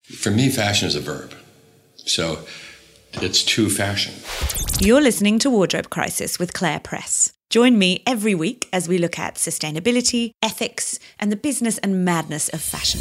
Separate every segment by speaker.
Speaker 1: For me, fashion is a verb. So it's to fashion.
Speaker 2: You're listening to Wardrobe Crisis with Claire Press. Join me every week as we look at sustainability, ethics, and the business and madness of fashion.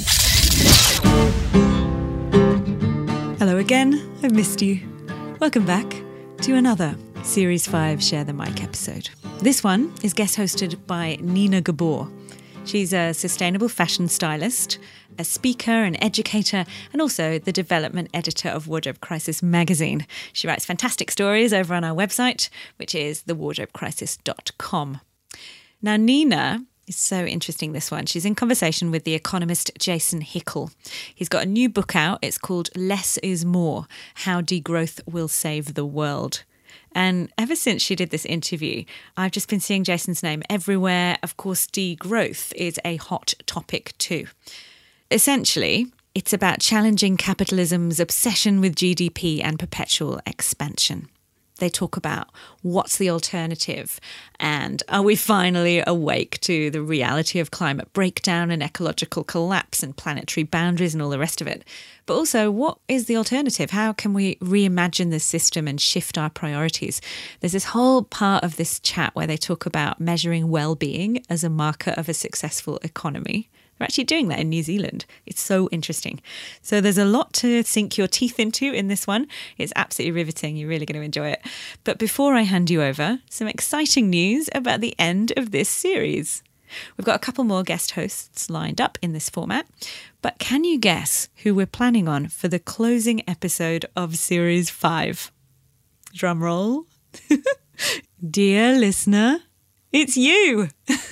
Speaker 2: Hello again, I've missed you. Welcome back to another Series 5 Share the Mic episode. This one is guest hosted by Nina Gabor. She's a sustainable fashion stylist, a speaker, an educator, and also the development editor of Wardrobe Crisis magazine. She writes fantastic stories over on our website, which is thewardrobecrisis.com. Now, Nina is so interesting, this one. She's in conversation with the economist Jason Hickel. He's got a new book out. It's called Less is More: How Degrowth Will Save the World. And ever since she did this interview, I've just been seeing Jason's name everywhere. Of course, degrowth is a hot topic too. Essentially, it's about challenging capitalism's obsession with GDP and perpetual expansion. They talk about what's the alternative and are we finally awake to the reality of climate breakdown and ecological collapse and planetary boundaries and all the rest of it. But also, what is the alternative? How can we reimagine this system and shift our priorities? There's this whole part of this chat where they talk about measuring well-being as a marker of a successful economy. They're actually doing that in New Zealand. It's so interesting. So there's a lot to sink your teeth into in this one. It's absolutely riveting. You're really going to enjoy it. But before I hand you over, some exciting news about the end of this series. We've got a couple more guest hosts lined up in this format. But can you guess who we're planning on for the closing episode of Series 5? Drum roll. Dear listener, it's you.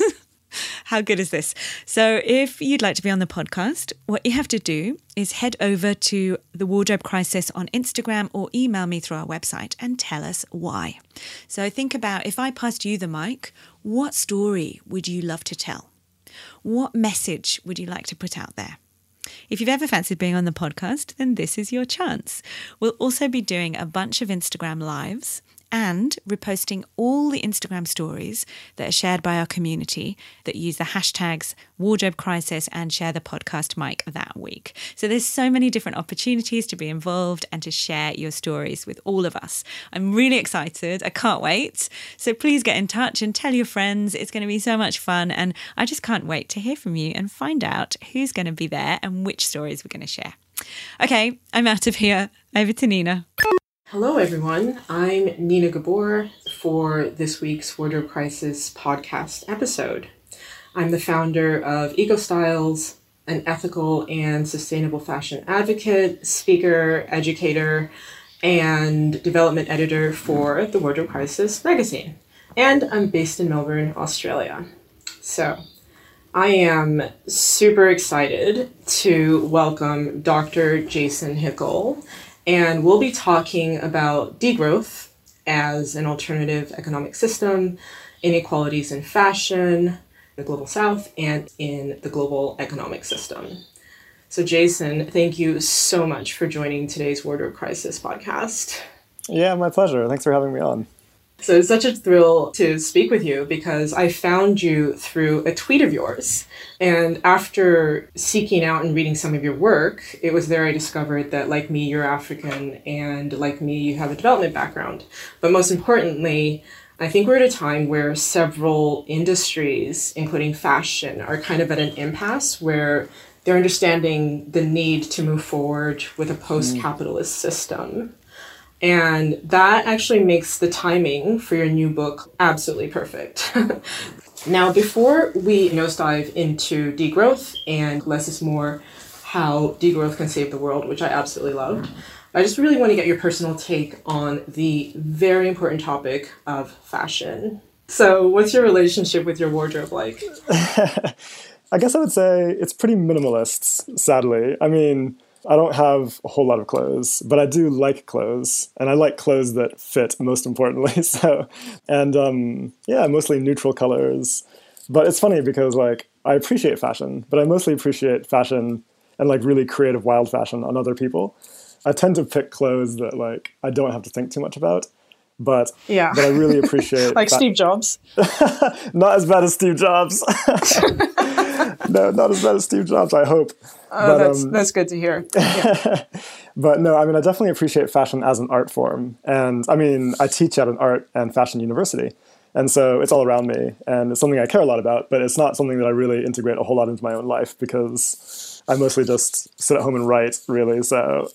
Speaker 2: How good is this? So if you'd like to be on the podcast, what you have to do is head over to The Wardrobe Crisis on Instagram or email me through our website and tell us why. So think about, if I passed you the mic, what story would you love to tell? What message would you like to put out there? If you've ever fancied being on the podcast, then this is your chance. We'll also be doing a bunch of Instagram lives and reposting all the Instagram stories that are shared by our community that use the hashtags Wardrobe Crisis and Share the Podcast Mic that week. So there's so many different opportunities to be involved and to share your stories with all of us. I'm really excited. I can't wait. So please get in touch and tell your friends. It's going to be so much fun. And I just can't wait to hear from you and find out who's going to be there and which stories we're going to share. Okay, I'm out of here. Over to Nina.
Speaker 3: Hello, everyone. I'm Nina Gabor for this week's Wardrobe Crisis podcast episode. I'm the founder of EcoStyles, an ethical and sustainable fashion advocate, speaker, educator, and development editor for the Wardrobe Crisis magazine. And I'm based in Melbourne, Australia. So I am super excited to welcome Dr. Jason Hickel. And we'll be talking about degrowth as an alternative economic system, inequalities in fashion, the global south, and in the global economic system. So Jason, thank you so much for joining today's Wardrobe Crisis podcast.
Speaker 4: Yeah, my pleasure. Thanks for having me on.
Speaker 3: So it's such a thrill to speak with you because I found you through a tweet of yours. And after seeking out and reading some of your work, it was there I discovered that, like me, you're African, and like me, you have a development background. But most importantly, I think we're at a time where several industries, including fashion, are kind of at an impasse where they're understanding the need to move forward with a post-capitalist system. And that actually makes the timing for your new book absolutely perfect. Now, before we nosedive into degrowth and less is more, how degrowth can save the world, which I absolutely loved, I just really want to get your personal take on the very important topic of fashion. So what's your relationship with your wardrobe like?
Speaker 4: I guess I would say it's pretty minimalist, sadly. I mean, I don't have a whole lot of clothes, but I do like clothes, and I like clothes that fit, most importantly. Mostly neutral colors. But it's funny because, like, I appreciate fashion, but I mostly appreciate fashion and, like, really creative, wild fashion on other people. I tend to pick clothes that, like, I don't have to think too much about. But I really appreciate
Speaker 3: like Steve Jobs.
Speaker 4: Not as bad as Steve Jobs. No, not as bad as Steve Jobs, I hope.
Speaker 3: Oh, that's good to hear. Yeah.
Speaker 4: But no, I mean, I definitely appreciate fashion as an art form. And I mean, I teach at an art and fashion university. And so it's all around me. And it's something I care a lot about, but it's not something that I really integrate a whole lot into my own life because I mostly just sit at home and write, really. So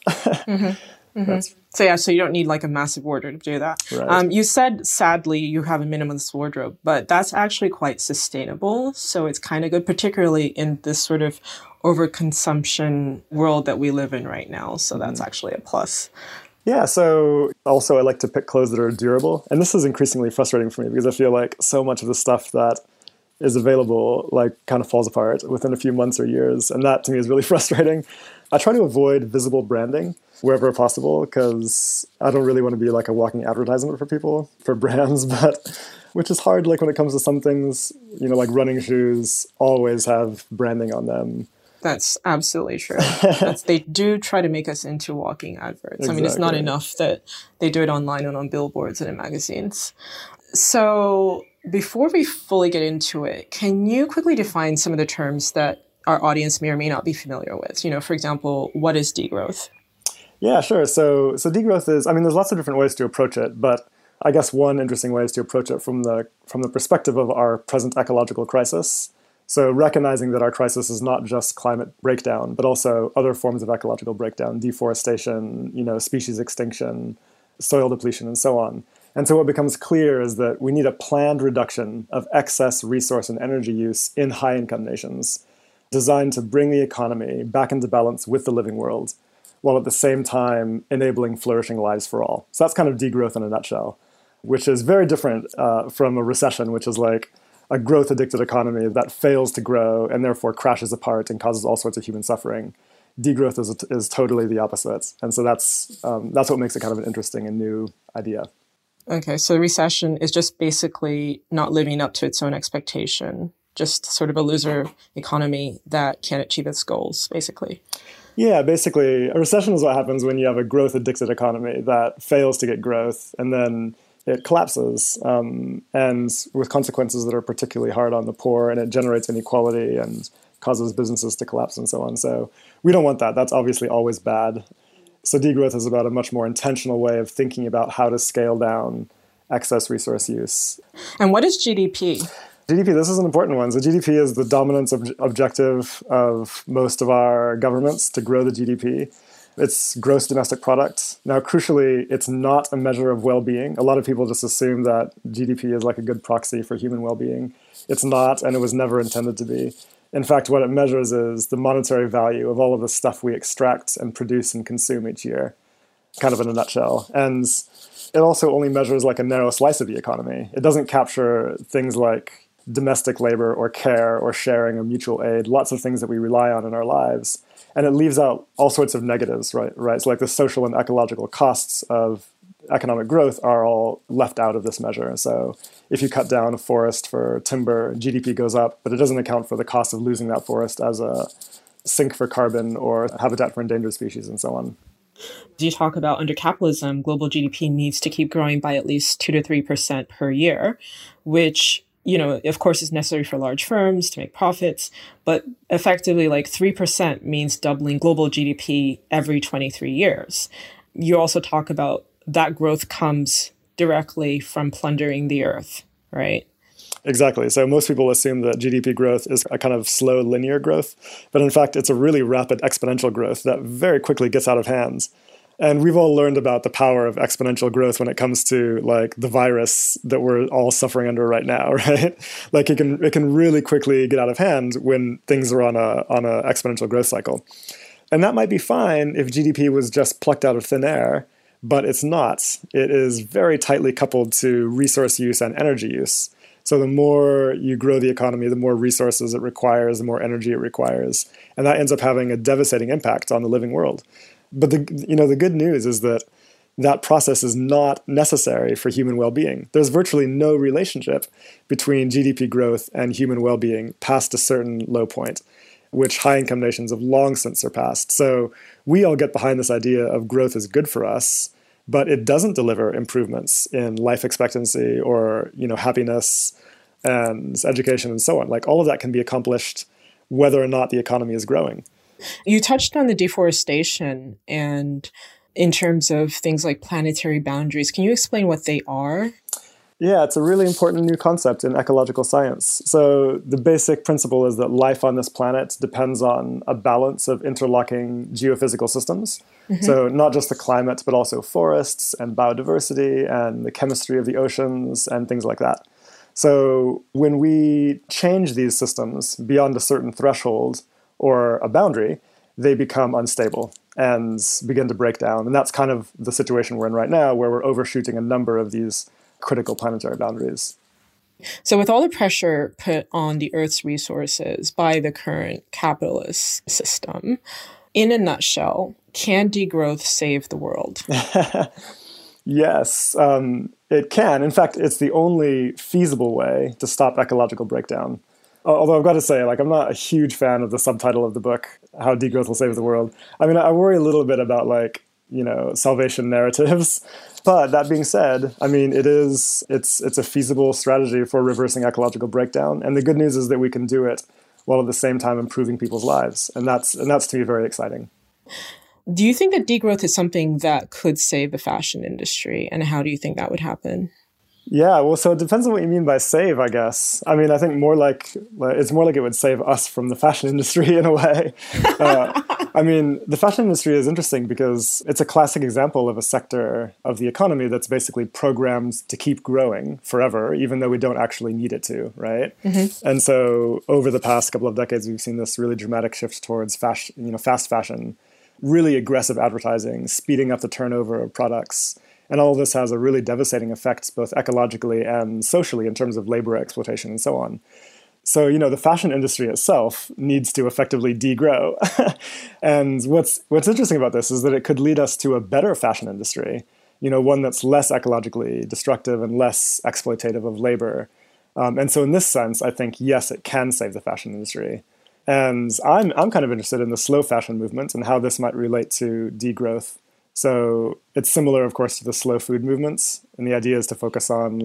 Speaker 3: So you don't need like a massive wardrobe to do that.
Speaker 4: Right.
Speaker 3: You said, sadly, you have a minimalist wardrobe, but that's actually quite sustainable. So it's kind of good, particularly in this sort of overconsumption world that we live in right now. So that's actually a plus.
Speaker 4: Yeah, so also I like to pick clothes that are durable. And this is increasingly frustrating for me because I feel like so much of the stuff that is available like kind of falls apart within a few months or years. And that to me is really frustrating. I try to avoid visible branding wherever possible because I don't really want to be like a walking advertisement for people, for brands, but which is hard like when it comes to some things, like running shoes always have branding on them.
Speaker 3: That's absolutely true. They do try to make us into walking adverts.
Speaker 4: Exactly.
Speaker 3: I mean, it's not enough that they do it online and on billboards and in magazines. So before we fully get into it, can you quickly define some of the terms that our audience may or may not be familiar with? For example, what is degrowth?
Speaker 4: Yeah, sure. So degrowth is, I mean, there's lots of different ways to approach it, but I guess one interesting way is to approach it from the perspective of our present ecological crisis. So recognizing that our crisis is not just climate breakdown, but also other forms of ecological breakdown, deforestation, species extinction, soil depletion, and so on. And so what becomes clear is that we need a planned reduction of excess resource and energy use in high-income nations, designed to bring the economy back into balance with the living world, while at the same time enabling flourishing lives for all. So that's kind of degrowth in a nutshell, which is very different from a recession, which is like a growth-addicted economy that fails to grow and therefore crashes apart and causes all sorts of human suffering. Degrowth is totally the opposite. And so that's what makes it kind of an interesting and new idea.
Speaker 3: Okay, so recession is just basically not living up to its own expectation, just sort of a loser economy that can't achieve its goals, basically.
Speaker 4: Yeah, basically, a recession is what happens when you have a growth-addicted economy that fails to get growth, and then it collapses, and with consequences that are particularly hard on the poor, and it generates inequality and causes businesses to collapse and so on. So we don't want that. That's obviously always bad. So degrowth is about a much more intentional way of thinking about how to scale down excess resource use.
Speaker 3: And what is GDP?
Speaker 4: GDP, this is an important one. So GDP is the dominance objective of most of our governments to grow the GDP. It's gross domestic product. Now, crucially, it's not a measure of well-being. A lot of people just assume that GDP is like a good proxy for human well-being. It's not, and it was never intended to be. In fact, what it measures is the monetary value of all of the stuff we extract and produce and consume each year, kind of in a nutshell. And it also only measures like a narrow slice of the economy. It doesn't capture things like domestic labor or care or sharing or mutual aid, lots of things that we rely on in our lives. And it leaves out all sorts of negatives, right? So like the social and ecological costs of economic growth are all left out of this measure. So if you cut down a forest for timber, GDP goes up, but it doesn't account for the cost of losing that forest as a sink for carbon or habitat for endangered species and so on.
Speaker 3: You talk about under capitalism, global GDP needs to keep growing by at least 2 to 3% per year, which of course, is necessary for large firms to make profits, but effectively like 3% means doubling global GDP every 23 years. You also talk about that growth comes directly from plundering the earth, right?
Speaker 4: Exactly. So most people assume that GDP growth is a kind of slow linear growth, but in fact, it's a really rapid exponential growth that very quickly gets out of hand. And we've all learned about the power of exponential growth when it comes to like the virus that we're all suffering under right now, right? Like it can really quickly get out of hand when things are on a exponential growth cycle. And that might be fine if GDP was just plucked out of thin air, but it's not. It is very tightly coupled to resource use and energy use. So the more you grow the economy, the more resources it requires, the more energy it requires. And that ends up having a devastating impact on the living world. But the good news is that that process is not necessary for human well-being. There's virtually no relationship between GDP growth and human well-being past a certain low point, which high-income nations have long since surpassed. So we all get behind this idea of growth is good for us, but it doesn't deliver improvements in life expectancy or happiness and education and so on. Like all of that can be accomplished whether or not the economy is growing.
Speaker 3: You touched on the deforestation and in terms of things like planetary boundaries. Can you explain what they are?
Speaker 4: Yeah, it's a really important new concept in ecological science. So the basic principle is that life on this planet depends on a balance of interlocking geophysical systems. So not just the climate, but also forests and biodiversity and the chemistry of the oceans and things like that. So when we change these systems beyond a certain threshold or a boundary, they become unstable and begin to break down. And that's kind of the situation we're in right now, where we're overshooting a number of these critical planetary boundaries.
Speaker 3: So with all the pressure put on the Earth's resources by the current capitalist system, in a nutshell, can degrowth save the world?
Speaker 4: Yes, it can. In fact, it's the only feasible way to stop ecological breakdown. Although I've got to say, I'm not a huge fan of the subtitle of the book, How Degrowth Will Save the World. I mean, I worry a little bit about, salvation narratives. But that being said, I mean, it's a feasible strategy for reversing ecological breakdown. And the good news is that we can do it while at the same time improving people's lives. And that's to me very exciting.
Speaker 3: Do you think that degrowth is something that could save the fashion industry? And how do you think that would happen?
Speaker 4: Yeah, well, so it depends on what you mean by save, I guess. I mean, I think it's more like it would save us from the fashion industry in a way. I mean, the fashion industry is interesting because it's a classic example of a sector of the economy that's basically programmed to keep growing forever, even though we don't actually need it to, right? And so over the past couple of decades, we've seen this really dramatic shift towards fast fashion, really aggressive advertising, speeding up the turnover of products. And all of this has a really devastating effect, both ecologically and socially, in terms of labor exploitation and so on. So, the fashion industry itself needs to effectively degrow. And what's interesting about this is that it could lead us to a better fashion industry, one that's less ecologically destructive and less exploitative of labor. And so in this sense, I think, yes, it can save the fashion industry. And I'm kind of interested in the slow fashion movement and how this might relate to degrowth. So it's similar, of course, to the slow food movements. And the idea is to focus on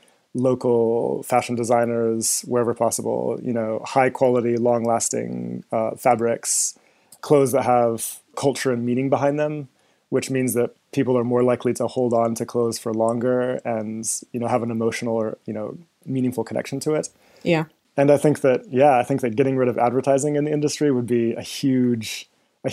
Speaker 4: local fashion designers wherever possible, high quality, long lasting fabrics, clothes that have culture and meaning behind them, which means that people are more likely to hold on to clothes for longer and, have an emotional or, meaningful connection to it.
Speaker 3: Yeah.
Speaker 4: And I think that getting rid of advertising in the industry would be a huge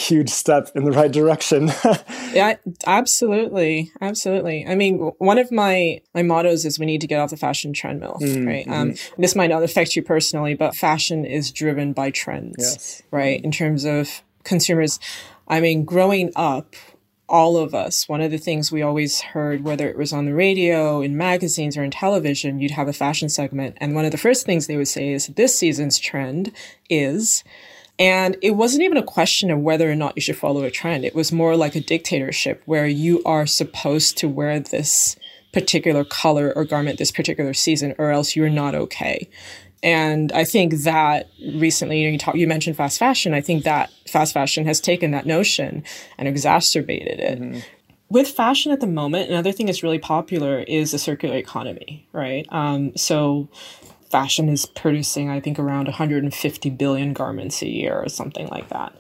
Speaker 4: step in the right direction.
Speaker 3: Yeah, absolutely. Absolutely. I mean, one of my mottos is we need to get off the fashion treadmill, right? This might not affect you personally, but fashion is driven by trends, yes. Right? In terms of consumers. I mean, growing up, all of us, one of the things we always heard, whether it was on the radio, in magazines, or in television, you'd have a fashion segment. And one of the first things they would say is, this season's trend is... And it wasn't even a question of whether or not you should follow a trend. It was more like a dictatorship where you are supposed to wear this particular color or garment this particular season, or else you're not okay. And I think that recently, you mentioned fast fashion. I think that fast fashion has taken that notion and exacerbated it. With fashion at the moment, another thing that's really popular is the circular economy, right? So fashion is producing, I think, around 150 billion garments a year or something like that.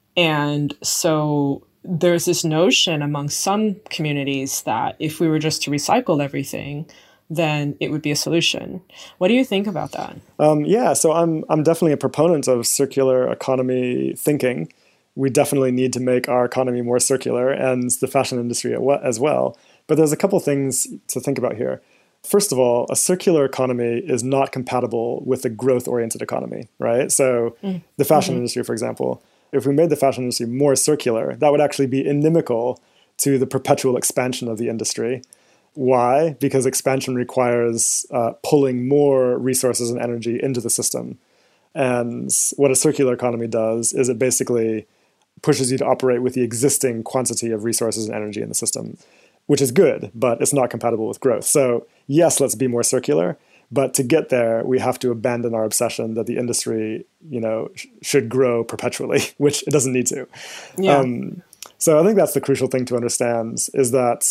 Speaker 3: And so there's this notion among some communities that if we were just to recycle everything, then it would be a solution. What do you think about that?
Speaker 4: So I'm definitely a proponent of circular economy thinking. We definitely need to make our economy more circular, and the fashion industry as well. But there's a couple things to think about here. First of all, a circular economy is not compatible with a growth-oriented economy, right? So the fashion industry, for example, if we made the fashion industry more circular, that would actually be inimical to the perpetual expansion of the industry. Why? Because expansion requires pulling more resources and energy into the system. And what a circular economy does is it basically pushes you to operate with the existing quantity of resources and energy in the system, which is good, but it's not compatible with growth. So yes, let's be more circular, but to get there, we have to abandon our obsession that the industry, should grow perpetually, which it doesn't need to.
Speaker 3: Yeah.
Speaker 4: So I think that's the crucial thing to understand is that,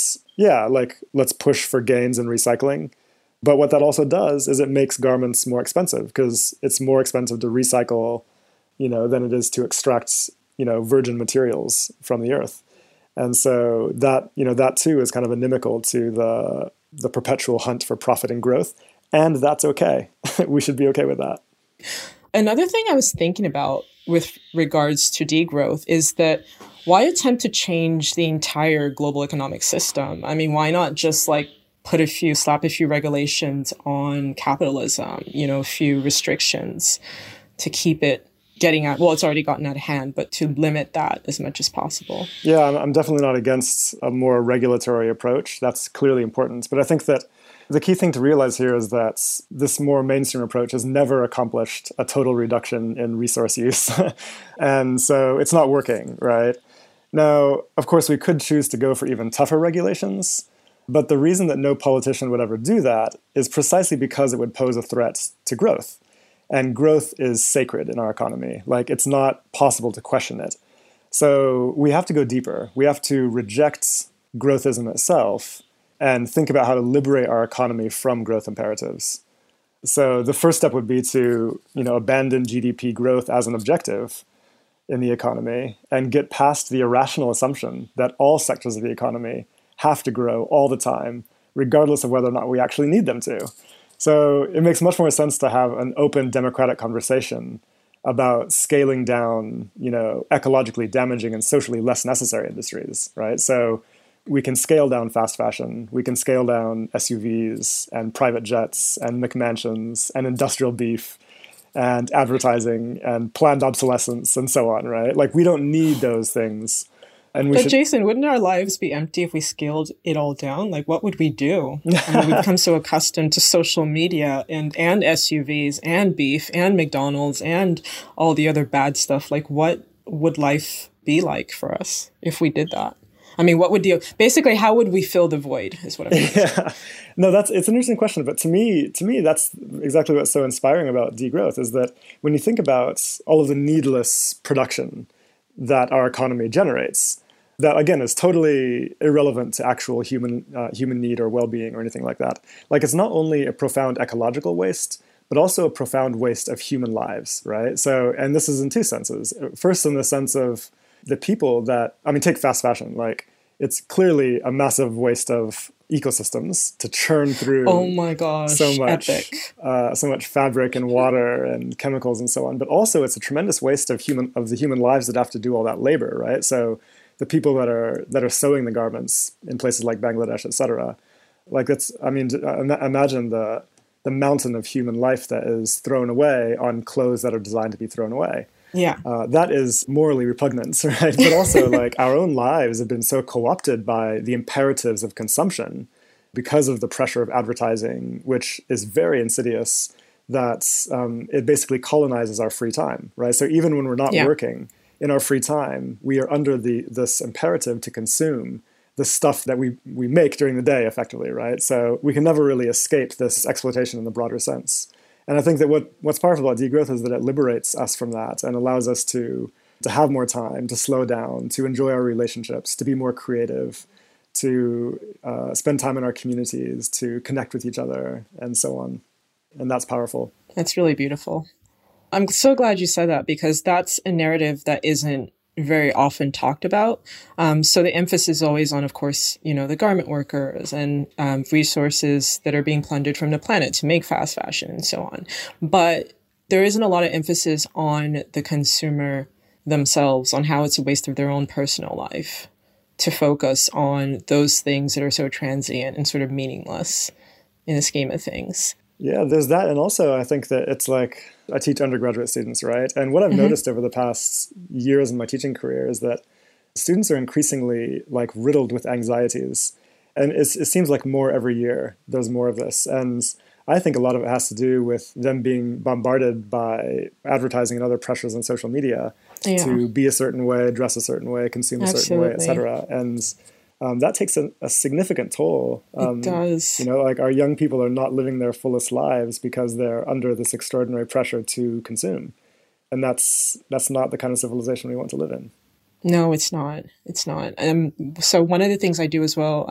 Speaker 4: let's push for gains in recycling. But what that also does is it makes garments more expensive because it's more expensive to recycle than it is to extract, virgin materials from the earth. And so that, that too is kind of inimical to the perpetual hunt for profit and growth. And that's okay. We should be okay with that.
Speaker 3: Another thing I was thinking about with regards to degrowth is that why attempt to change the entire global economic system? I mean, why not just slap a few regulations on capitalism, a few restrictions to keep it getting out. Well, it's already gotten out of hand, but to limit that as much as possible.
Speaker 4: Yeah, I'm definitely not against a more regulatory approach. That's clearly important. But I think that the key thing to realize here is that this more mainstream approach has never accomplished a total reduction in resource use. And so it's not working, right? Now, of course, we could choose to go for even tougher regulations. But the reason that no politician would ever do that is precisely because it would pose a threat to growth. And growth is sacred in our economy. It's not possible to question it. So we have to go deeper. We have to reject growthism itself and think about how to liberate our economy from growth imperatives. So the first step would be to, abandon GDP growth as an objective in the economy and get past the irrational assumption that all sectors of the economy have to grow all the time, regardless of whether or not we actually need them to. So it makes much more sense to have an open democratic conversation about scaling down, ecologically damaging and socially less necessary industries, right? So we can scale down fast fashion, we can scale down SUVs and private jets and McMansions and industrial beef and advertising and planned obsolescence and so on, right? We don't need those things.
Speaker 3: But Jason, wouldn't our lives be empty if we scaled it all down? What would we do? We've become so accustomed to social media and SUVs and beef and McDonald's and all the other bad stuff. What would life be like for us if we did that? I mean, basically, how would we fill the void is what I'm saying.
Speaker 4: Yeah. No, it's an interesting question. But to me, that's exactly what's so inspiring about degrowth is that when you think about all of the needless production that our economy generates, that again is totally irrelevant to actual human need or well-being or anything like that. It's not only a profound ecological waste, but also a profound waste of human lives, right? So, and this is in two senses. First, in the sense of the people that, take fast fashion. It's clearly a massive waste of ecosystems to churn through.
Speaker 3: Oh my gosh,
Speaker 4: so much,
Speaker 3: epic.
Speaker 4: So much fabric and water and chemicals and so on. But also, it's a tremendous waste of the human lives that have to do all that labor, right? So the people that are sewing the garments in places like Bangladesh, etc. Imagine the mountain of human life that is thrown away on clothes that are designed to be thrown away.
Speaker 3: Yeah.
Speaker 4: That is morally repugnant, right? But also, our own lives have been so co-opted by the imperatives of consumption because of the pressure of advertising, which is very insidious, that it basically colonizes our free time, right? So even when we're not working, in our free time, we are under this imperative to consume the stuff that we make during the day, effectively, right? So we can never really escape this exploitation in the broader sense. And I think that what's powerful about degrowth is that it liberates us from that and allows us to have more time, to slow down, to enjoy our relationships, to be more creative, to spend time in our communities, to connect with each other, and so on. And that's powerful.
Speaker 3: That's really beautiful. I'm so glad you said that because that's a narrative that isn't very often talked about. So the emphasis is always on, of course, the garment workers and resources that are being plundered from the planet to make fast fashion and so on. But there isn't a lot of emphasis on the consumer themselves, on how it's a waste of their own personal life, to focus on those things that are so transient and sort of meaningless in the scheme of things.
Speaker 4: Yeah, there's that. And also, I think that it's I teach undergraduate students, right? And what I've noticed over the past years in my teaching career is that students are increasingly riddled with anxieties. And it seems like more every year, there's more of this. And I think a lot of it has to do with them being bombarded by advertising and other pressures on social media to be a certain way, dress a certain way, consume a certain way, etc. And that takes a significant toll.
Speaker 3: It does.
Speaker 4: Our young people are not living their fullest lives because they're under this extraordinary pressure to consume. And that's not the kind of civilization we want to live in.
Speaker 3: No, it's not. It's not. So one of the things I do as well,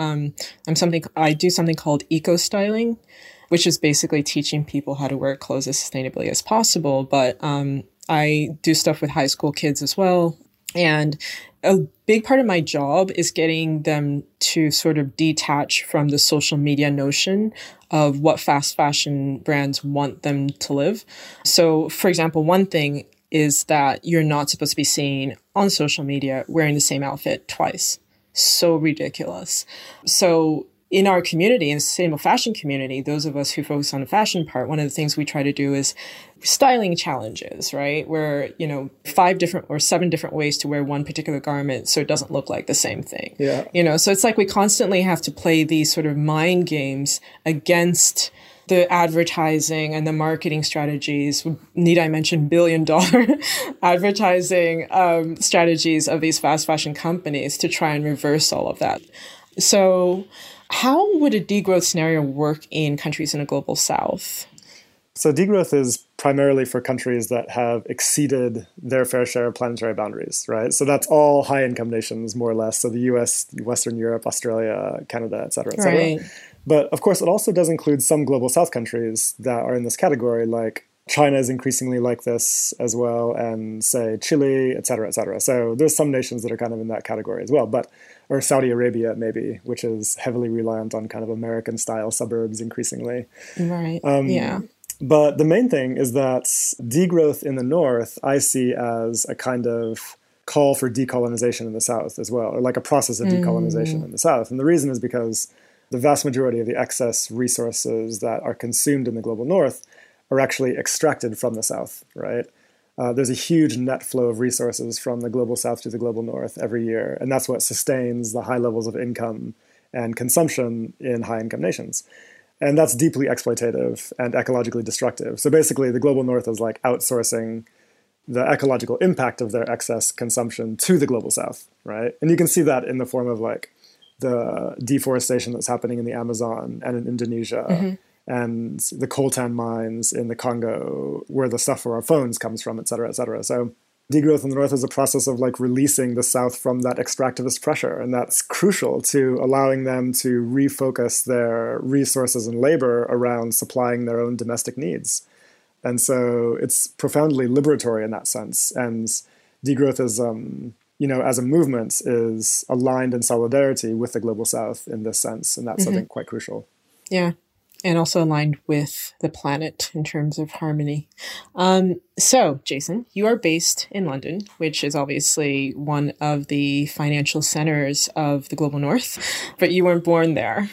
Speaker 3: I do something called eco-styling, which is basically teaching people how to wear clothes as sustainably as possible. But I do stuff with high school kids as well. And a big part of my job is getting them to sort of detach from the social media notion of what fast fashion brands want them to live. So, for example, one thing is that you're not supposed to be seen on social media wearing the same outfit twice. So ridiculous. So in our community, in the sustainable fashion community, those of us who focus on the fashion part, one of the things we try to do is styling challenges, right? Where, 5 different or 7 different ways to wear one particular garment so it doesn't look like the same thing.
Speaker 4: Yeah.
Speaker 3: So it's like we constantly have to play these sort of mind games against the advertising and the marketing strategies. Need I mention billion-dollar advertising strategies of these fast fashion companies to try and reverse all of that? So how would a degrowth scenario work in countries in the global south?
Speaker 4: So degrowth is primarily for countries that have exceeded their fair share of planetary boundaries, right? So that's all high-income nations, more or less. So the US, Western Europe, Australia, Canada, et cetera, et cetera.
Speaker 3: Right.
Speaker 4: But of course, it also does include some global south countries that are in this category, like China is increasingly like this as well, and say Chile, et cetera, et cetera. So there's some nations that are kind of in that category as well, or Saudi Arabia maybe, which is heavily reliant on kind of American-style suburbs increasingly.
Speaker 3: Right, yeah.
Speaker 4: But the main thing is that degrowth in the north I see as a kind of call for decolonization in the south as well, or like a process of decolonization in the south. And the reason is because the vast majority of the excess resources that are consumed in the global north are actually extracted from the south, right? There's a huge net flow of resources from the global south to the global north every year, and that's what sustains the high levels of income and consumption in high-income nations. And that's deeply exploitative and ecologically destructive. So basically, the global north is like outsourcing the ecological impact of their excess consumption to the global south, right? And you can see that in the form of like the deforestation that's happening in the Amazon and in Indonesia, and the coltan mines in the Congo, where the stuff for our phones comes from, et cetera, et cetera. So degrowth in the north is a process of like releasing the south from that extractivist pressure. And that's crucial to allowing them to refocus their resources and labor around supplying their own domestic needs. And so it's profoundly liberatory in that sense. And degrowth is, as a movement, is aligned in solidarity with the global south in this sense. And that's, I think, quite crucial.
Speaker 3: Yeah. And also aligned with the planet in terms of harmony. So, Jason, you are based in London, which is obviously one of the financial centers of the global north, but you weren't born there.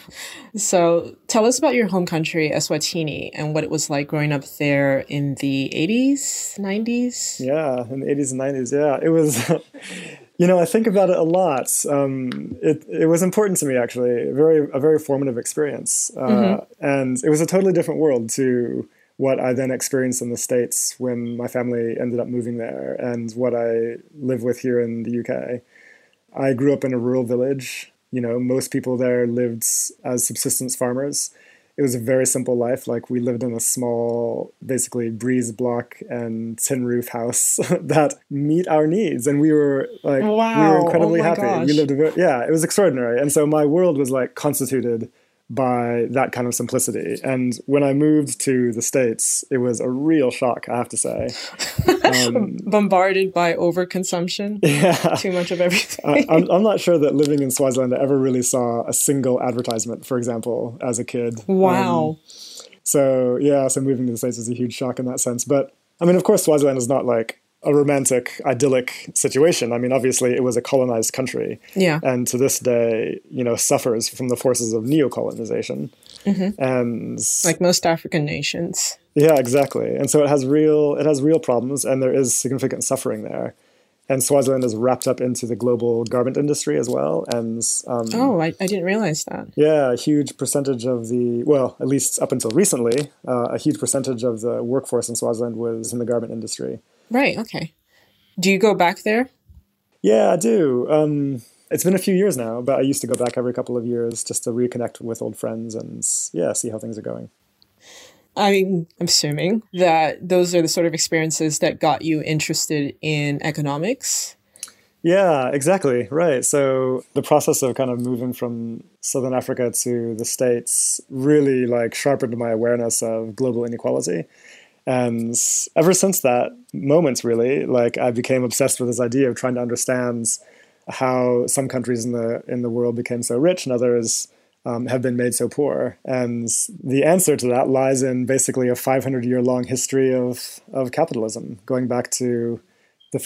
Speaker 3: So tell us about your home country, Eswatini, and what it was like growing up there in the 80s, 90s?
Speaker 4: Yeah, in the 80s and 90s, yeah. It was... I think about it a lot. It was important to me, actually, a very formative experience. And it was a totally different world to what I then experienced in the States when my family ended up moving there and what I live with here in the UK. I grew up in a rural village. Most people there lived as subsistence farmers. It was a very simple life. Like, we lived in a small, basically breeze block and tin roof house that meet our needs. And we were like, we were incredibly happy.
Speaker 3: Gosh.
Speaker 4: We lived, it was extraordinary. And so my world was like constituted by that kind of simplicity. And when I moved to the States, it was a real shock, I have to say.
Speaker 3: Bombarded by overconsumption.
Speaker 4: Yeah.
Speaker 3: Too much of everything.
Speaker 4: I'm not sure that living in Swaziland I ever really saw a single advertisement, for example, as a kid.
Speaker 3: Wow.
Speaker 4: So moving to the States was a huge shock in that sense. But I mean, of course, Swaziland is not like a romantic, idyllic situation. I mean, obviously, it was a colonized country.
Speaker 3: Yeah.
Speaker 4: And to this day, suffers from the forces of neocolonization. And
Speaker 3: like most African nations.
Speaker 4: Yeah, exactly. And so it has real problems, and there is significant suffering there. And Swaziland is wrapped up into the global garment industry as well. And
Speaker 3: I didn't realize that.
Speaker 4: Yeah, a huge percentage of at least up until recently, a huge percentage of the workforce in Swaziland was in the garment industry.
Speaker 3: Right, okay. Do you go back there?
Speaker 4: Yeah, I do. It's been a few years now, but I used to go back every couple of years just to reconnect with old friends and, see how things are going.
Speaker 3: I'm assuming that those are the sort of experiences that got you interested in economics.
Speaker 4: Yeah, exactly. Right. So the process of kind of moving from Southern Africa to the States really like sharpened my awareness of global inequality. And ever since that moment, really, like I became obsessed with this idea of trying to understand how some countries in the world became so rich and others have been made so poor. And the answer to that lies in basically a 500-year-long history of capitalism, going back to the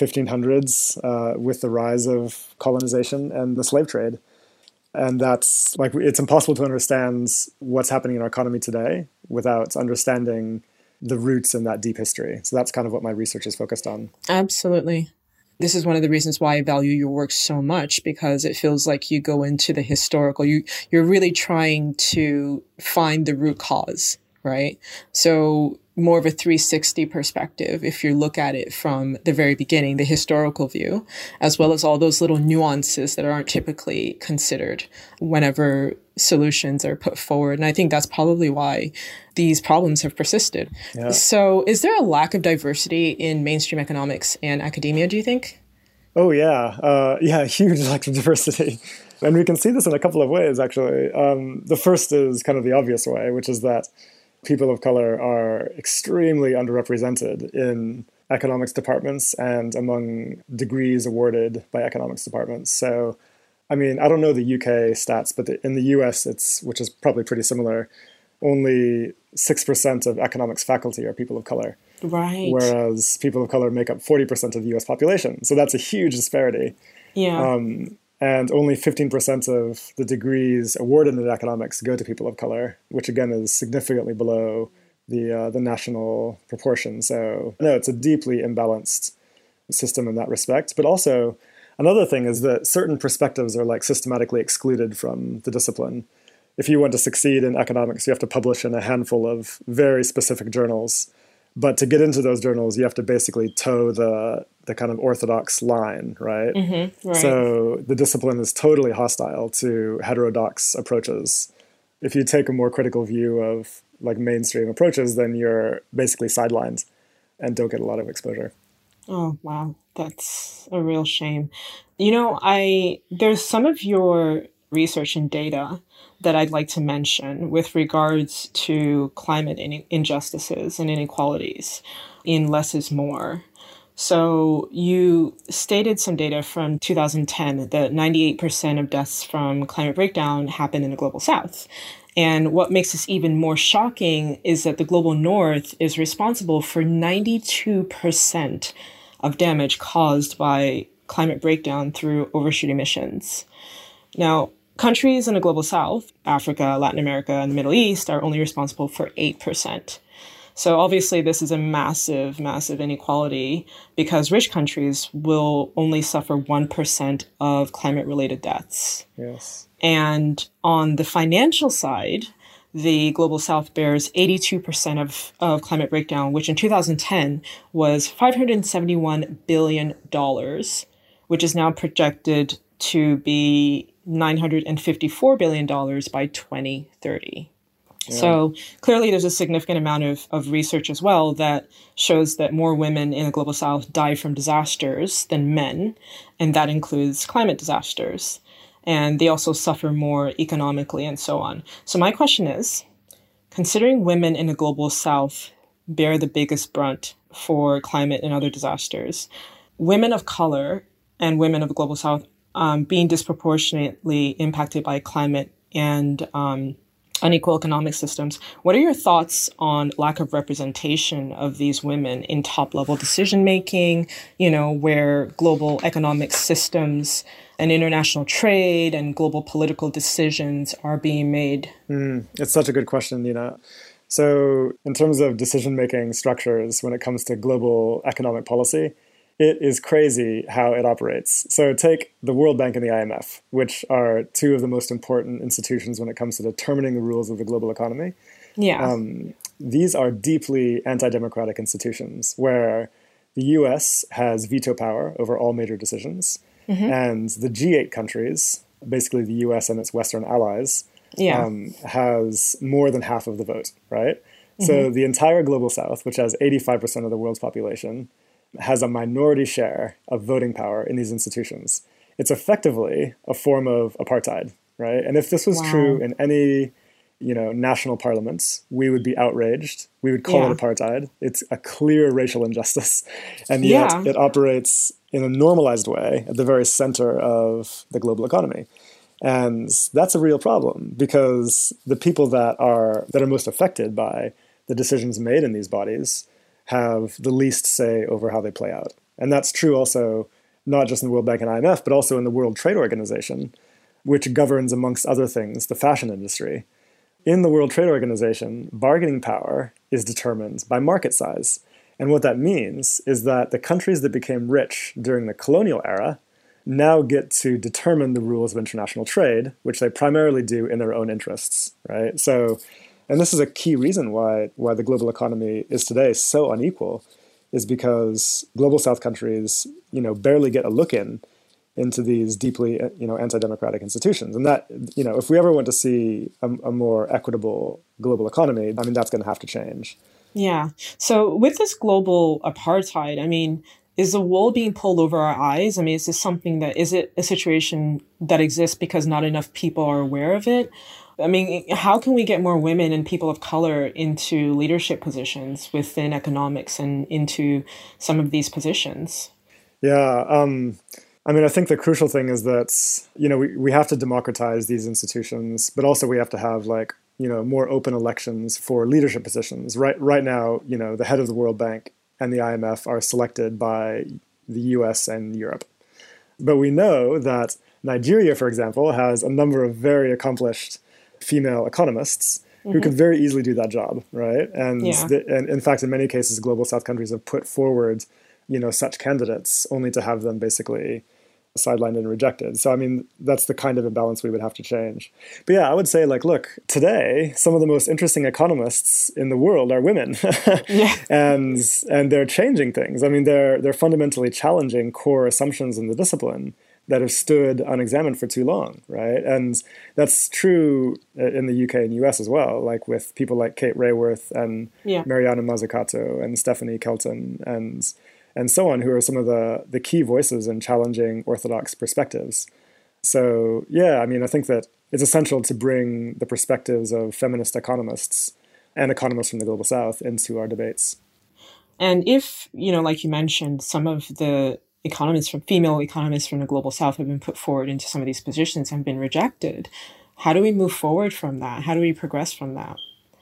Speaker 4: 1500s with the rise of colonization and the slave trade. And that's like, it's impossible to understand what's happening in our economy today without understanding the roots in that deep history. So that's kind of what my research is focused on.
Speaker 3: Absolutely. This is one of the reasons why I value your work so much, because it feels like you go into the historical. You're really trying to find the root cause, right? So more of a 360 perspective, if you look at it from the very beginning, the historical view, as well as all those little nuances that aren't typically considered whenever solutions are put forward. And I think that's probably why these problems have persisted. Yeah. So is there a lack of diversity in mainstream economics and academia, do you think?
Speaker 4: Oh, yeah. Huge lack of diversity. And we can see this in a couple of ways, actually. The first is kind of the obvious way, which is that people of color are extremely underrepresented in economics departments and among degrees awarded by economics departments. So, I mean, I don't know the UK stats, but in the US, which is probably pretty similar, only 6% of economics faculty are people of color.
Speaker 3: Right.
Speaker 4: Whereas people of color make up 40% of the US population. So that's a huge disparity.
Speaker 3: Yeah.
Speaker 4: And only 15% of the degrees awarded in economics go to people of color, which again is significantly below the national proportion. So no, it's a deeply imbalanced system in that respect. But also another thing is that certain perspectives are like systematically excluded from the discipline. If you want to succeed in economics, you have to publish in a handful of very specific journals. But to get into those journals, you have to basically toe the kind of orthodox line, right?
Speaker 3: Mm-hmm, right?
Speaker 4: So the discipline is totally hostile to heterodox approaches. If you take a more critical view of like mainstream approaches, then you're basically sidelined and don't get a lot of exposure.
Speaker 3: Oh, wow. That's a real shame. There's some of your research and data that I'd like to mention with regards to climate injustices and inequalities in Less is More. So you stated some data from 2010 that 98% of deaths from climate breakdown happen in the global south. And what makes this even more shocking is that the global north is responsible for 92% of damage caused by climate breakdown through overshoot emissions. Now, countries in the global south, Africa, Latin America, and the Middle East, are only responsible for 8%. So obviously this is a massive, massive inequality because rich countries will only suffer 1% of climate-related deaths.
Speaker 4: Yes. And
Speaker 3: on the financial side, the global south bears 82% of climate breakdown, which in 2010 was $571 billion, which is now projected to be $954 billion by 2030. Yeah. So clearly there's a significant amount of research as well that shows that more women in the global south die from disasters than men, and that includes climate disasters. And they also suffer more economically and so on. So my question is, considering women in the global south bear the biggest brunt for climate and other disasters, women of color and women of the global south being disproportionately impacted by climate and unequal economic systems. What are your thoughts on lack of representation of these women in top-level decision-making, where global economic systems and international trade and global political decisions are being made?
Speaker 4: It's such a good question, Nina. So in terms of decision-making structures when it comes to global economic policy, it is crazy how it operates. So take the World Bank and the IMF, which are two of the most important institutions when it comes to determining the rules of the global economy.
Speaker 3: Yeah.
Speaker 4: These are deeply anti-democratic institutions where the US has veto power over all major decisions. Mm-hmm. And the G8 countries, basically the US and its Western allies, has more than half of the vote, right? Mm-hmm. So the entire global south, which has 85% of the world's population, has a minority share of voting power in these institutions. It's effectively a form of apartheid, right? And if this was true in any national parliaments, we would be outraged. We would call it apartheid. It's a clear racial injustice. And yet it operates in a normalized way at the very center of the global economy. And that's a real problem because the people that are most affected by the decisions made in these bodies have the least say over how they play out. And that's true also not just in the World Bank and IMF, but also in the World Trade Organization, which governs, amongst other things, the fashion industry. In the World Trade Organization, bargaining power is determined by market size. And what that means is that the countries that became rich during the colonial era now get to determine the rules of international trade, which they primarily do in their own interests, right? So, and this is a key reason why the global economy is today so unequal, is because global South countries, barely get a look into these deeply, anti-democratic institutions. And that, if we ever want to see a more equitable global economy, that's going to have to change.
Speaker 3: Yeah. So with this global apartheid, is the wool being pulled over our eyes? Is it a situation that exists because not enough people are aware of it? How can we get more women and people of color into leadership positions within economics and into some of these positions?
Speaker 4: Yeah. I think the crucial thing is that, we have to democratize these institutions, but also we have to have more open elections for leadership positions. Right now, the head of the World Bank and the IMF are selected by the US and Europe. But we know that Nigeria, for example, has a number of very accomplished female economists who could very easily do that job, right? And in fact, in many cases, global South countries have put forward, such candidates only to have them basically sidelined and rejected. So, that's the kind of imbalance we would have to change. But yeah, I would say, look, today, some of the most interesting economists in the world are women. and they're changing things. They're fundamentally challenging core assumptions in the discipline that have stood unexamined for too long, right? And that's true in the UK and US as well, with people like Kate Raworth and Mariana Mazzucato and Stephanie Kelton and so on, who are some of the key voices in challenging orthodox perspectives. So, I think that it's essential to bring the perspectives of feminist economists and economists from the Global South into our debates.
Speaker 3: And if, like you mentioned, some of the female economists from the Global South have been put forward into some of these positions and been rejected, how do we move forward from that? How do we progress from that?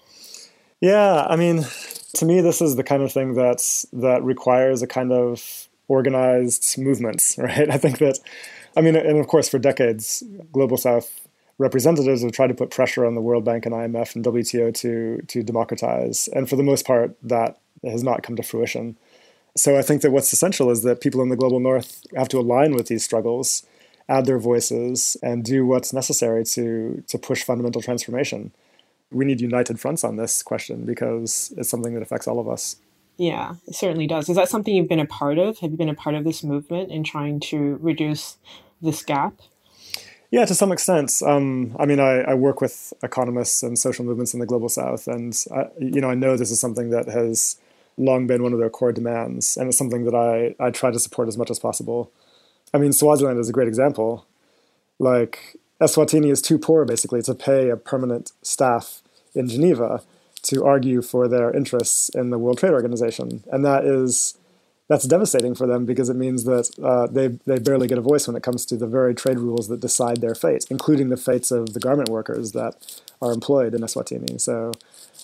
Speaker 4: Yeah, to me, this is the kind of thing that requires a kind of organized movement, right? I think that, and of course, for decades, Global South representatives have tried to put pressure on the World Bank and IMF and WTO to democratize. And for the most part, that has not come to fruition. So I think that what's essential is that people in the global north have to align with these struggles, add their voices, and do what's necessary to push fundamental transformation. We need united fronts on this question because it's something that affects all of us.
Speaker 3: Yeah, it certainly does. Is that something you've been a part of? Have you been a part of this movement in trying to reduce this gap?
Speaker 4: Yeah, to some extent. I work with economists and social movements in the Global South, and I know this is something that has long been one of their core demands, and it's something that I try to support as much as possible. Swaziland is a great example. Eswatini is too poor, basically, to pay a permanent staff in Geneva to argue for their interests in the World Trade Organization. And that's devastating for them because it means that they barely get a voice when it comes to the very trade rules that decide their fate, including the fates of the garment workers that are employed in Eswatini. So,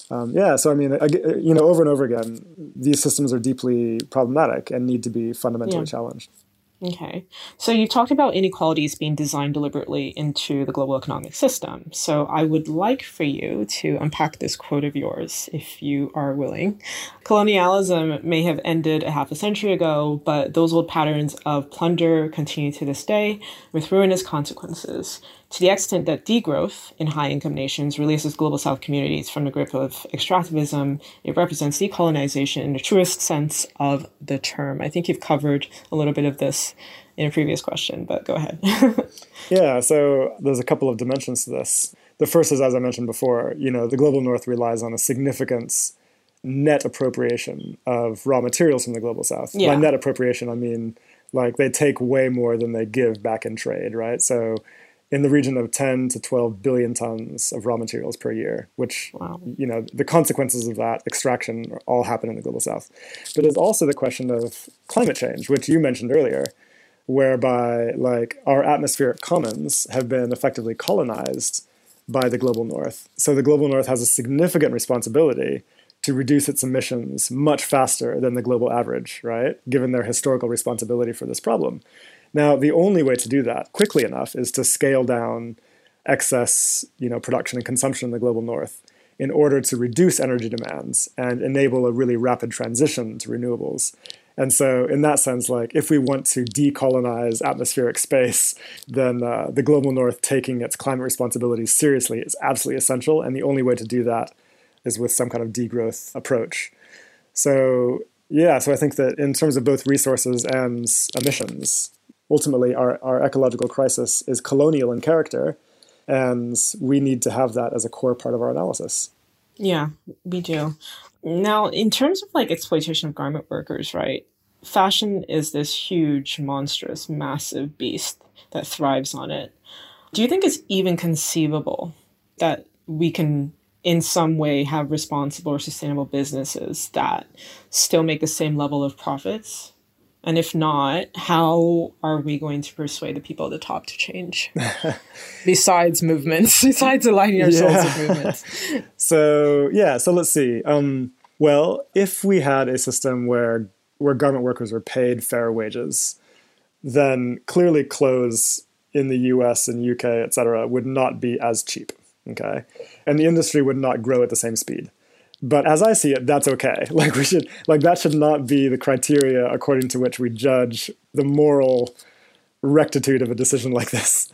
Speaker 4: over and over again, these systems are deeply problematic and need to be fundamentally challenged.
Speaker 3: Okay. So you talked about inequalities being designed deliberately into the global economic system. So I would like for you to unpack this quote of yours, if you are willing. Colonialism may have ended a half a century ago, but those old patterns of plunder continue to this day with ruinous consequences. To the extent that degrowth in high-income nations releases global South communities from the grip of extractivism, it represents decolonization in the truest sense of the term. I think you've covered a little bit of this in a previous question, but go ahead.
Speaker 4: Yeah, so there's a couple of dimensions to this. The first is, as I mentioned before, the global north relies on a significant net appropriation of raw materials from the global south.
Speaker 3: Yeah.
Speaker 4: By net appropriation, I mean, they take way more than they give back in trade, right? So in the region of 10 to 12 billion tons of raw materials per year, which,
Speaker 3: Wow.
Speaker 4: the consequences of that extraction all happen in the global south. But there's also the question of climate change, which you mentioned earlier, whereby like our atmospheric commons have been effectively colonized by the global north. So the global north has a significant responsibility to reduce its emissions much faster than the global average, right? Given their historical responsibility for this problem. Now, the only way to do that quickly enough is to scale down excess, production and consumption in the global north in order to reduce energy demands and enable a really rapid transition to renewables. And so in that sense, like if we want to decolonize atmospheric space, then the global north taking its climate responsibilities seriously is absolutely essential. And the only way to do that is with some kind of degrowth approach. So so I think that in terms of both resources and emissions, ultimately our ecological crisis is colonial in character, and we need to have that as a core part of our analysis.
Speaker 3: Yeah, we do. Now, in terms of like exploitation of garment workers, right? Fashion is this huge, monstrous, massive beast that thrives on it. Do you think it's even conceivable that we can, in some way, have responsible or sustainable businesses that still make the same level of profits? And if not, how are we going to persuade the people at the top to change? Besides movements, besides aligning ourselves with movements.
Speaker 4: So let's see. Well, if we had a system where garment workers were paid fair wages, then clearly clothes in the US and UK, et cetera, would not be as cheap, okay? And the industry would not grow at the same speed. But as I see it, that's okay. That should not be the criteria according to which we judge the moral rectitude of a decision like this.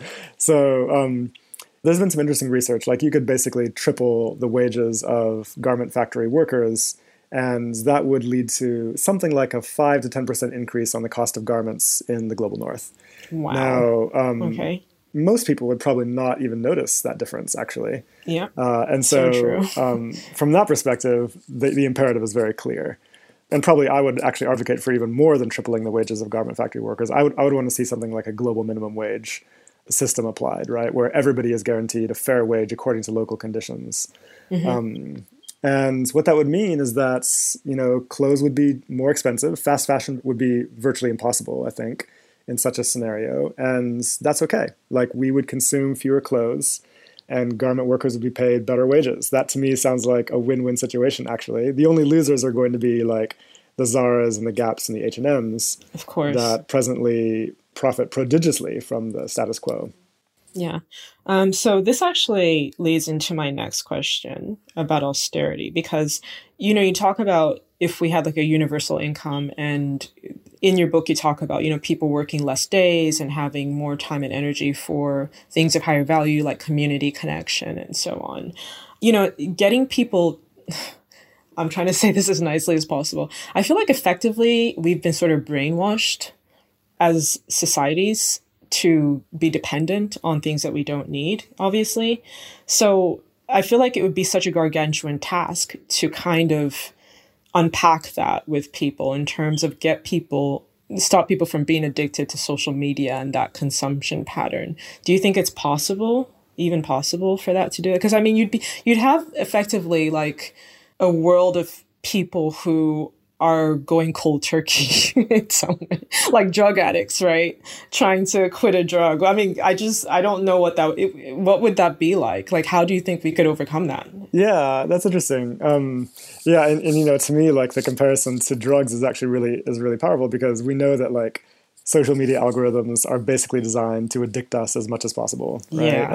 Speaker 4: So there's been some interesting research. Like you could basically triple the wages of garment factory workers, and that would lead to something like a 5 to 10% increase on the cost of garments in the global north.
Speaker 3: Wow.
Speaker 4: Now,
Speaker 3: okay.
Speaker 4: Most people would probably not even notice that difference, actually.
Speaker 3: Yeah.
Speaker 4: And so
Speaker 3: true.
Speaker 4: From that perspective, the imperative is very clear. And probably I would actually advocate for even more than tripling the wages of garment factory workers. I would want to see something like a global minimum wage system applied, right, where everybody is guaranteed a fair wage according to local conditions. Mm-hmm. And what that would mean is that, clothes would be more expensive. Fast fashion would be virtually impossible, I think, in such a scenario. And that's okay. Like we would consume fewer clothes and garment workers would be paid better wages. That to me sounds like a win-win situation, actually. The only losers are going to be like the Zaras and the Gaps and the H&Ms.
Speaker 3: Of course.
Speaker 4: That presently profit prodigiously from the status quo.
Speaker 3: Yeah. So this actually leads into my next question about austerity, because, you talk about if we had like a universal income, and in your book, you talk about, people working less days and having more time and energy for things of higher value, like community connection and so on. Getting people, I'm trying to say this as nicely as possible. I feel like effectively we've been sort of brainwashed as societies to be dependent on things that we don't need, obviously. So I feel like it would be such a gargantuan task to kind of unpack that with people in terms of stop people from being addicted to social media and that consumption pattern. Do you think it's even possible for that to do it? Because I mean, you'd have effectively like a world of people who are going cold turkey in some way, like drug addicts, right? Trying to quit a drug. I mean, I don't know what would that be like? Like, how do you think we could overcome that?
Speaker 4: Yeah, that's interesting. And to me, like the comparison to drugs is actually really powerful, because we know that like social media algorithms are basically designed to addict us as much as possible, right?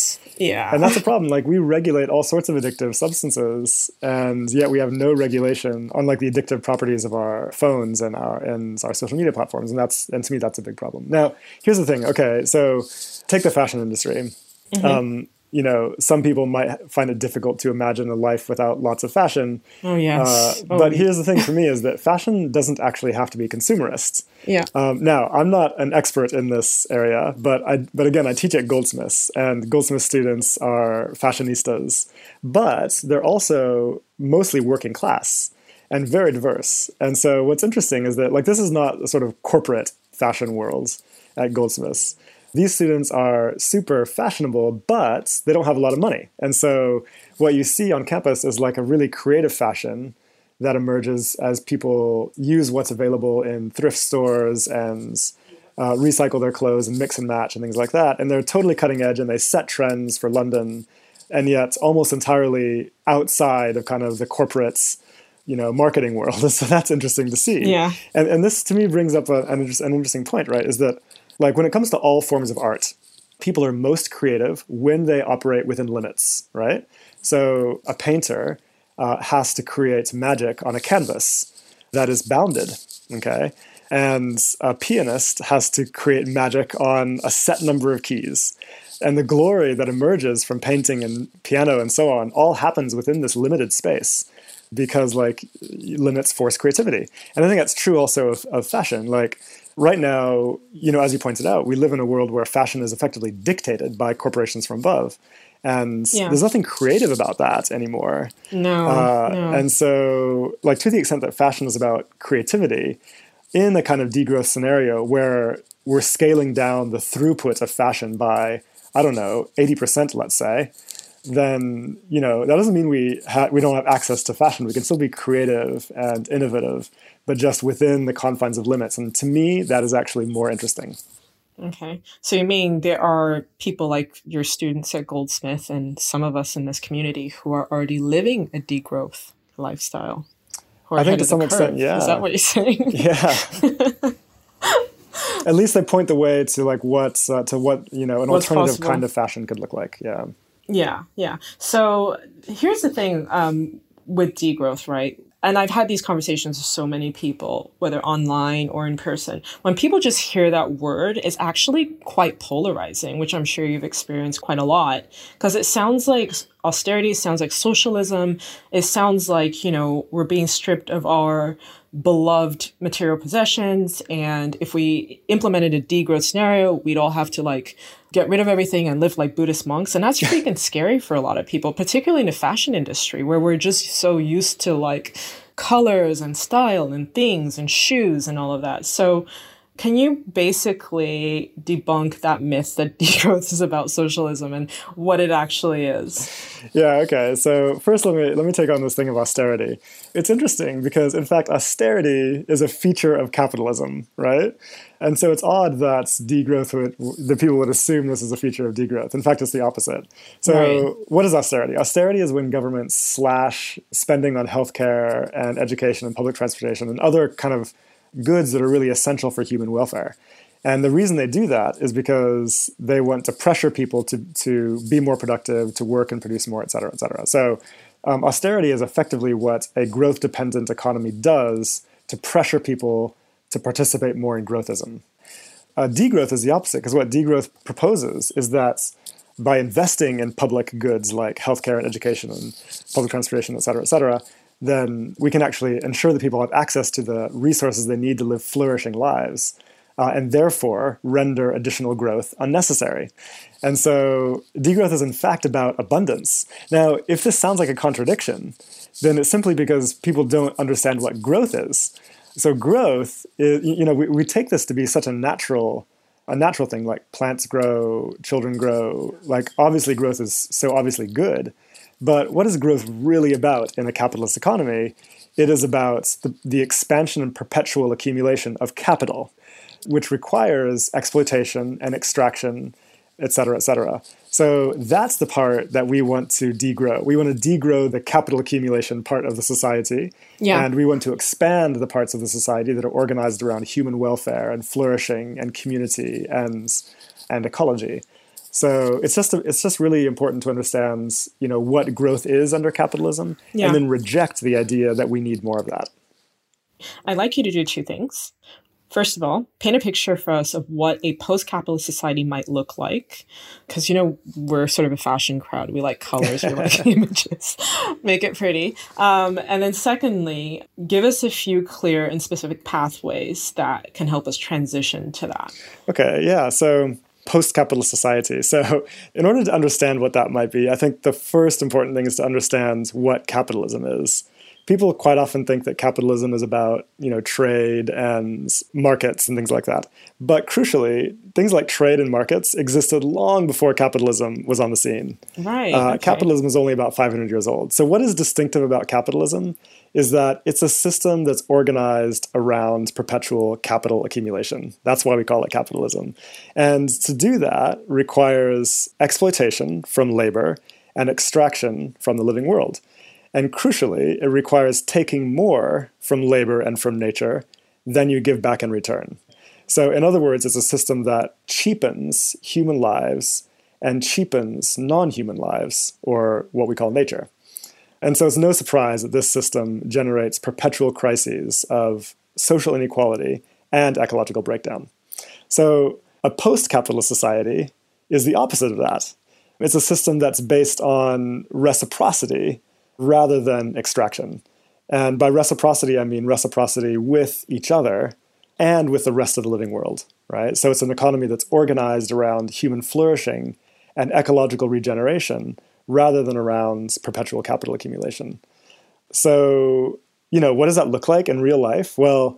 Speaker 4: And that's a problem. Like we regulate all sorts of addictive substances, and yet we have no regulation on like the addictive properties of our phones and our social media platforms, and to me that's a big problem. Now, here's the thing. Okay, so take the fashion industry. Mm-hmm. Some people might find it difficult to imagine a life without lots of fashion.
Speaker 3: Oh, yes.
Speaker 4: But here's the thing for me is that fashion doesn't actually have to be consumerist.
Speaker 3: Yeah.
Speaker 4: Now, I'm not an expert in this area, but again, I teach at Goldsmiths, and Goldsmiths students are fashionistas, but they're also mostly working class and very diverse. And so what's interesting is that like this is not a sort of corporate fashion world at Goldsmiths. these students are super fashionable, but they don't have a lot of money. And so what you see on campus is like a really creative fashion that emerges as people use what's available in thrift stores and recycle their clothes and mix and match and things like that. And they're totally cutting edge and they set trends for London, and yet almost entirely outside of kind of the corporates, marketing world. So that's interesting to see.
Speaker 3: Yeah.
Speaker 4: And this to me brings up an interesting point, right? Is that like when it comes to all forms of art, people are most creative when they operate within limits, right? So a painter has to create magic on a canvas that is bounded, okay? And a pianist has to create magic on a set number of keys. And the glory that emerges from painting and piano and so on all happens within this limited space because like limits force creativity. And I think that's true also of fashion. Like right now, as you pointed out, we live in a world where fashion is effectively dictated by corporations from above. And there's nothing creative about that anymore.
Speaker 3: No.
Speaker 4: And so, like, to the extent that fashion is about creativity, in a kind of degrowth scenario where we're scaling down the throughput of fashion by, 80%, let's say, then, that doesn't mean we don't have access to fashion. We can still be creative and innovative, but just within the confines of limits. And to me, that is actually more interesting.
Speaker 3: Okay. So you mean there are people like your students at Goldsmith and some of us in this community who are already living a degrowth lifestyle?
Speaker 4: I think to some extent, yeah.
Speaker 3: Is that what you're saying?
Speaker 4: Yeah. At least they point the way to like what an alternative
Speaker 3: possible.
Speaker 4: kind of fashion could look like. Yeah.
Speaker 3: Yeah. So here's the thing with degrowth, right? And I've had these conversations with so many people, whether online or in person. When people just hear that word, it's actually quite polarizing, which I'm sure you've experienced quite a lot, because it sounds like austerity, it sounds like socialism. It sounds like, we're being stripped of our beloved material possessions. And if we implemented a degrowth scenario, we'd all have to like get rid of everything and live like Buddhist monks. And that's freaking scary for a lot of people, particularly in the fashion industry, where we're just so used to like colors and style and things and shoes and all of that. So can you basically debunk that myth that degrowth is about socialism and what it actually is?
Speaker 4: Yeah, okay. So first let me take on this thing of austerity. It's interesting because, in fact, austerity is a feature of capitalism, right? And so it's odd that the people would assume this is a feature of degrowth. In fact, it's the opposite. So What is austerity? Austerity is when governments slash spending on healthcare and education and public transportation and other kind of goods that are really essential for human welfare. And the reason they do that is because they want to pressure people to be more productive, to work and produce more, et cetera, et cetera. So austerity is effectively what a growth-dependent economy does to pressure people to participate more in growthism. Degrowth is the opposite, because what degrowth proposes is that by investing in public goods like healthcare and education and public transportation, et cetera, then we can actually ensure that people have access to the resources they need to live flourishing lives, and therefore render additional growth unnecessary. And so degrowth is in fact about abundance. Now, if this sounds like a contradiction, then it's simply because people don't understand what growth is. So growth is, we take this to be such a natural thing, like plants grow, children grow, like obviously growth is so obviously good. But what is growth really about in a capitalist economy? It is about the expansion and perpetual accumulation of capital, which requires exploitation and extraction, et cetera, et cetera. So that's the part that we want to degrow. We want to degrow the capital accumulation part of the society, and we want to expand the parts of the society that are organized around human welfare and flourishing and community and ecology. So it's just really important to understand, what growth is under capitalism, and then reject the idea that we need more of that.
Speaker 3: I'd like you to do two things. First of all, paint a picture for us of what a post-capitalist society might look like. Because, we're sort of a fashion crowd. We like colors, we like images. Make it pretty. And then secondly, give us a few clear and specific pathways that can help us transition to that.
Speaker 4: Okay, yeah. So post-capitalist society. So in order to understand what that might be, I think the first important thing is to understand what capitalism is. people quite often think that capitalism is about, trade and markets and things like that. But crucially, things like trade and markets existed long before capitalism was on the scene.
Speaker 3: Right. Okay.
Speaker 4: Capitalism is only about 500 years old. So what is distinctive about capitalism is that it's a system that's organized around perpetual capital accumulation. That's why we call it capitalism. And to do that requires exploitation from labor and extraction from the living world. And crucially, it requires taking more from labor and from nature than you give back in return. So in other words, it's a system that cheapens human lives and cheapens non-human lives, or what we call nature. And so it's no surprise that this system generates perpetual crises of social inequality and ecological breakdown. So a post-capitalist society is the opposite of that. It's a system that's based on reciprocity rather than extraction. And by reciprocity, I mean reciprocity with each other and with the rest of the living world, right? So it's an economy that's organized around human flourishing and ecological regeneration rather than around perpetual capital accumulation. So, what does that look like in real life? Well,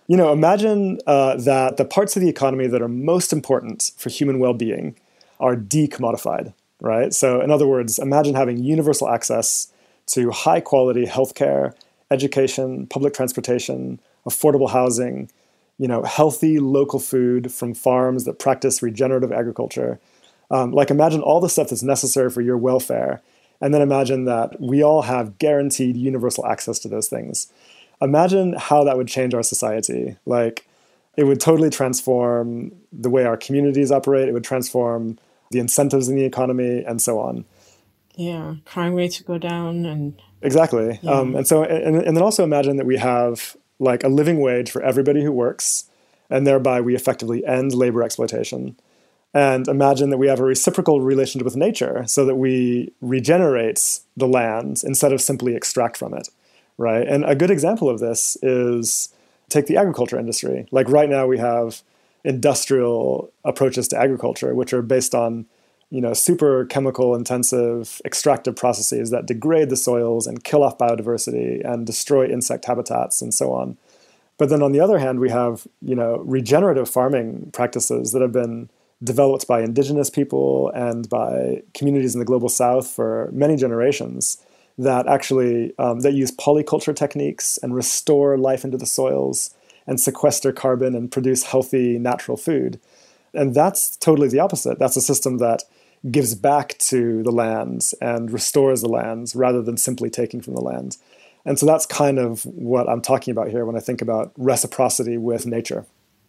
Speaker 4: imagine that the parts of the economy that are most important for human well-being are decommodified, right? So in other words, imagine having universal access to high-quality healthcare, education, public transportation, affordable housing, healthy local food from farms that practice regenerative agriculture. Imagine all the stuff that's necessary for your welfare, and then imagine that we all have guaranteed universal access to those things. Imagine how that would change our society. It would totally transform the way our communities operate. It would transform the incentives in the economy, and so on.
Speaker 3: Yeah, crime rates would go down, and
Speaker 4: exactly.
Speaker 3: Yeah.
Speaker 4: And then also imagine that we have a living wage for everybody who works, and thereby we effectively end labor exploitation. And imagine that we have a reciprocal relationship with nature so that we regenerate the land instead of simply extract from it, right? And a good example of this is take the agriculture industry. Right now we have industrial approaches to agriculture, which are based on super chemical intensive extractive processes that degrade the soils and kill off biodiversity and destroy insect habitats and so on. But then on the other hand, we have, regenerative farming practices that have been developed by indigenous people and by communities in the global south for many generations that actually that use polyculture techniques and restore life into the soils and sequester carbon and produce healthy natural food. And that's totally the opposite. That's a system that gives back to the lands and restores the lands rather than simply taking from the land. And so that's kind of what I'm talking about here when I think about reciprocity with nature.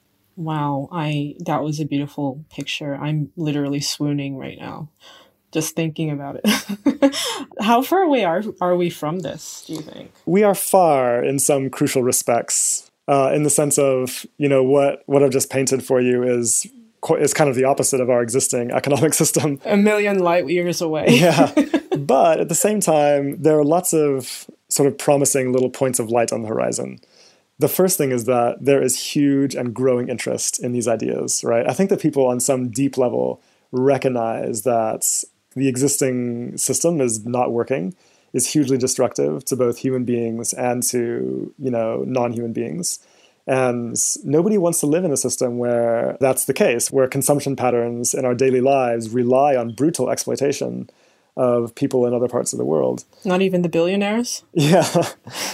Speaker 3: Wow, that was a beautiful picture. I'm literally swooning right now, just thinking about it. How far away are we from this, do you think?
Speaker 4: We are far in some crucial respects, in the sense of, what I've just painted for you is kind of the opposite of our existing economic system.
Speaker 3: A million light years away.
Speaker 4: Yeah. But at the same time, there are lots of sort of promising little points of light on the horizon. The first thing is that there is huge and growing interest in these ideas, right? I think that people on some deep level recognize that the existing system is not working, is hugely destructive to both human beings and to, non-human beings. And nobody wants to live in a system where that's the case, where consumption patterns in our daily lives rely on brutal exploitation of people in other parts of the world.
Speaker 3: Not even the billionaires?
Speaker 4: Yeah,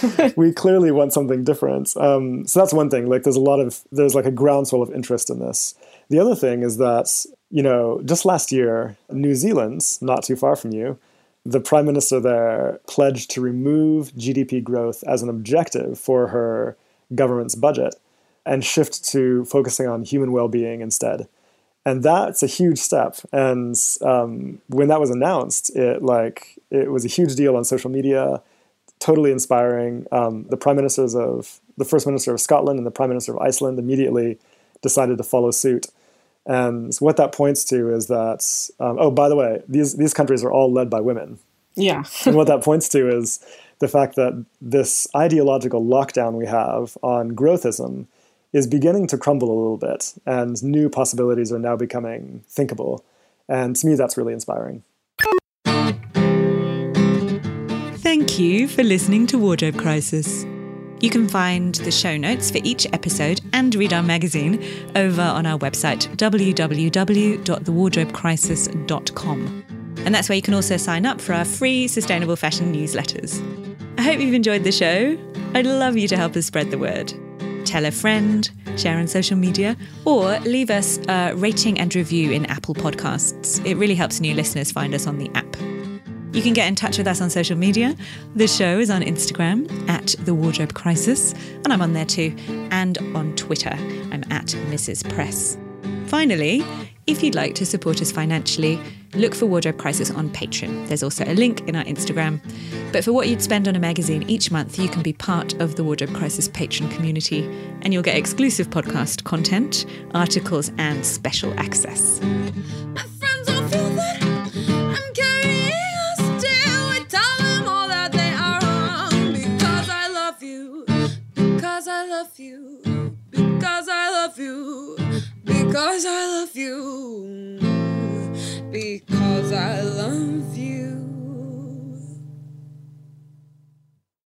Speaker 4: we clearly want something different. So that's one thing. There's a groundswell of interest in this. The other thing is that, just last year, New Zealand, not too far from you, the prime minister there pledged to remove GDP growth as an objective for her government's budget and shift to focusing on human well-being instead. And that's a huge step. And when that was announced, it was a huge deal on social media, totally inspiring. The First Minister of Scotland and the Prime Minister of Iceland immediately decided to follow suit. And what that points to is that, by the way, these countries are all led by women.
Speaker 3: Yeah.
Speaker 4: And what that points to is the fact that this ideological lockdown we have on growthism is beginning to crumble a little bit, and new possibilities are now becoming thinkable. And to me, that's really inspiring.
Speaker 2: Thank thank you for listening to Wardrobe Crisis. You can find the show notes for each episode and read our magazine over on our website, www.thewardrobecrisis.com. And that's where you can also sign up for our free sustainable fashion newsletters. I hope you've enjoyed the show. I'd love you to help us spread the word. Tell a friend, share on social media, or leave us a rating and review in Apple Podcasts. It really helps new listeners find us on the app. You can get in touch with us on social media. The show is on Instagram at The Wardrobe Crisis, and I'm on there too, and on Twitter. I'm at Mrs. Press. Finally, if you'd like to support us financially, look for Wardrobe Crisis on Patreon. There's also a link in our Instagram. But for what you'd spend on a magazine each month, you can be part of the Wardrobe Crisis Patreon community, and you'll get exclusive podcast content, articles, and special access.
Speaker 5: My friends all feel that I'm carrying a still. I tell them all that they are wrong because I love you, because I love you, because I love you, because I love you, because I love you.